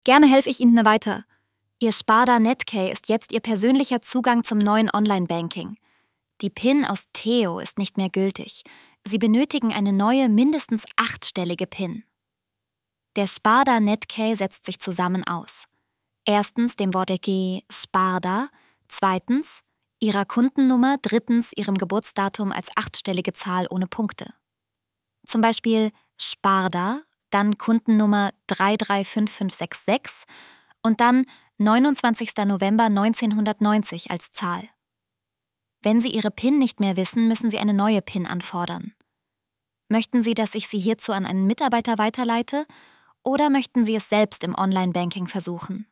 Gerne helfe ich Ihnen weiter. Ihr Sparda Netkey ist jetzt Ihr persönlicher Zugang zum neuen Online-Banking. Die PIN aus Theo ist nicht mehr gültig. Sie benötigen eine neue, mindestens 8-stellige PIN. Der Sparda Netkey setzt sich zusammen aus. Erstens dem Wortecke Sparda, zweitens Ihrer Kundennummer, drittens Ihrem Geburtsdatum als 8-stellige Zahl ohne Punkte. Zum Beispiel Sparda, dann Kundennummer 335566 und dann 29. November 1990 als Zahl. Wenn Sie Ihre PIN nicht mehr wissen, müssen Sie eine neue PIN anfordern. Möchten Sie, dass ich Sie hierzu an einen Mitarbeiter weiterleite oder möchten Sie es selbst im Online-Banking versuchen?